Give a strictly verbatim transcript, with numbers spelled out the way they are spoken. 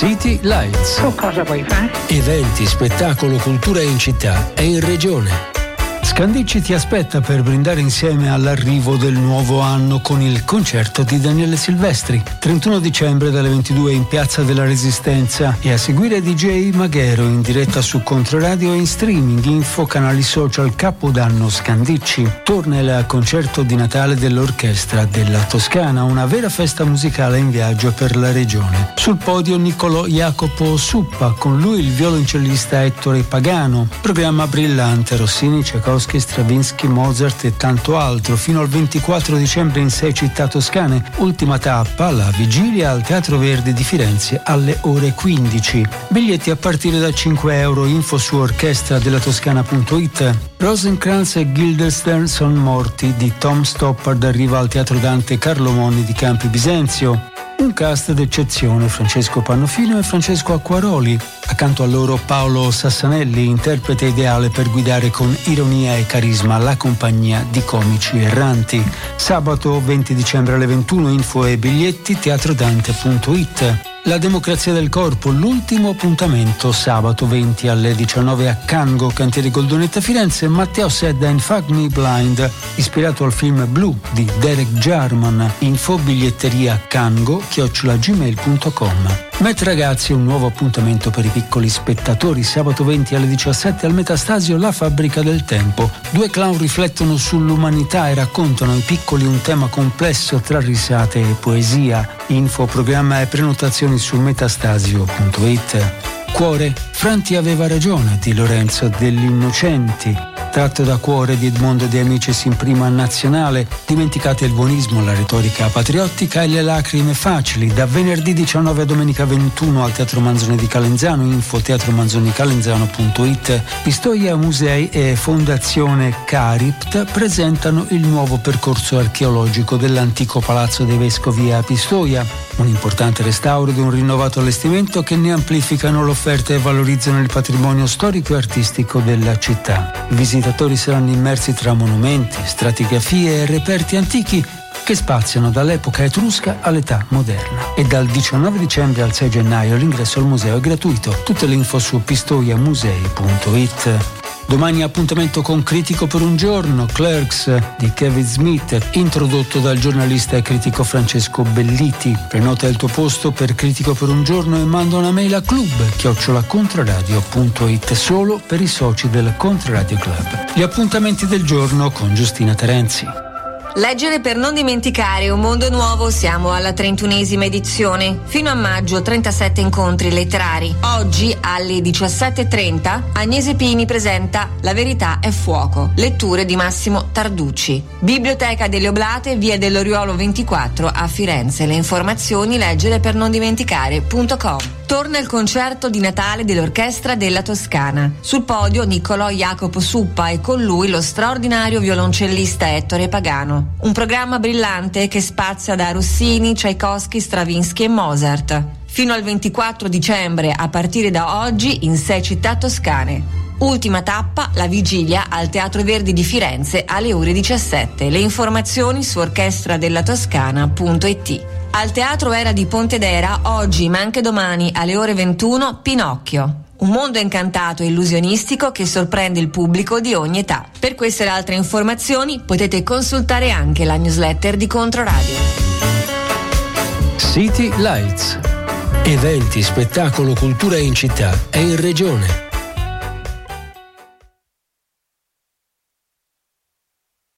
City Lights. Tu cosa vuoi fare? Eventi, spettacolo, cultura in città e in regione. Scandicci ti aspetta per brindare insieme all'arrivo del nuovo anno con il concerto di Daniele Silvestri. trentuno dicembre dalle ventidue in Piazza della Resistenza e a seguire D J Maghero in diretta su Controradio e in streaming. Info, canali social, Capodanno Scandicci. Torna il concerto di Natale dell'Orchestra della Toscana, una vera festa musicale in viaggio per la regione. Sul podio Niccolò Jacopo Suppa, con lui il violoncellista Ettore Pagano. Programma brillante, Rossini, Tchaikovsky, Stravinsky, Mozart e tanto altro, fino al ventiquattro dicembre in sei città toscane. Ultima tappa, la vigilia al Teatro Verdi di Firenze alle ore quindici. Biglietti a partire da cinque euro. Info su orchestra della toscana punto it. Rosencrantz e Guildenstern sono morti di Tom Stoppard arriva al Teatro Dante Carlo Monni di Campi Bisenzio. Un cast d'eccezione, Francesco Pannofino e Francesco Acquaroli. Accanto a loro Paolo Sassanelli, interprete ideale per guidare con ironia e carisma la compagnia di comici erranti. Sabato venti dicembre alle ventuno, info e biglietti teatrodante punto it. La democrazia del corpo, l'ultimo appuntamento sabato venti alle diciannove a Cango, Cantieri Goldonetta Firenze. Matteo Sedda in Fuck Me Blind, ispirato al film Blue di Derek Jarman. Info biglietteria cango chiocciola gmail punto com. Met Ragazzi, un nuovo appuntamento per i piccoli spettatori. Sabato venti alle diciassette al Metastasio La Fabbrica del Tempo. Due clown riflettono sull'umanità e raccontano ai piccoli un tema complesso tra risate e poesia. Info, programma e prenotazioni su metastasio punto it. Cuore, Franti aveva ragione di Lorenzo degli Innocenti. Tratto da Cuore di Edmondo De Amicis in prima nazionale. Dimenticate il buonismo, la retorica patriottica e le lacrime facili. Da venerdì diciannove a domenica ventuno al Teatro Manzoni di Calenzano. Info teatro manzoni calenzano punto it. Pistoia Musei e Fondazione Caript presentano il nuovo percorso archeologico dell'antico Palazzo dei Vescovi a Pistoia. Un importante restauro ed un rinnovato allestimento che ne amplificano l'offerta e valorizzano il patrimonio storico e artistico della città. I visitatori saranno immersi tra monumenti, stratigrafie e reperti antichi che spaziano dall'epoca etrusca all'età moderna. E dal diciannove dicembre al sei gennaio l'ingresso al museo è gratuito. Tutte le info su pistoia musei punto it. Domani appuntamento con Critico per un giorno, Clerks di Kevin Smith, introdotto dal giornalista e critico Francesco Belliti. Prenota il tuo posto per Critico per un giorno e manda una mail a club chiocciola controradio punto it, solo per i soci del Controradio Club. Gli appuntamenti del giorno con Giustina Terenzi. Leggere per non dimenticare, un mondo nuovo, siamo alla trentunesima edizione. Fino a maggio trentasette incontri letterari. Oggi alle diciassette e trenta Agnese Pini presenta La verità è fuoco. Letture di Massimo Tarducci. Biblioteca delle Oblate, via dell'Oriolo ventiquattro a Firenze. Le informazioni leggere per non dimenticare punto com. Torna il concerto di Natale dell'Orchestra della Toscana. Sul podio Niccolò Jacopo Suppa e con lui lo straordinario violoncellista Ettore Pagano. Un programma brillante che spazia da Rossini, Tchaikovsky, Stravinsky e Mozart. Fino al ventiquattro dicembre, a partire da oggi, in sei città toscane. Ultima tappa, la vigilia al Teatro Verdi di Firenze alle ore diciassette. Le informazioni su orchestra della toscana punto it. Al Teatro Era di Pontedera, oggi ma anche domani alle ore ventuno, Pinocchio. Un mondo incantato e illusionistico che sorprende il pubblico di ogni età. Per queste e altre informazioni potete consultare anche la newsletter di Controradio. City Lights. Eventi, spettacolo, cultura in città e in regione.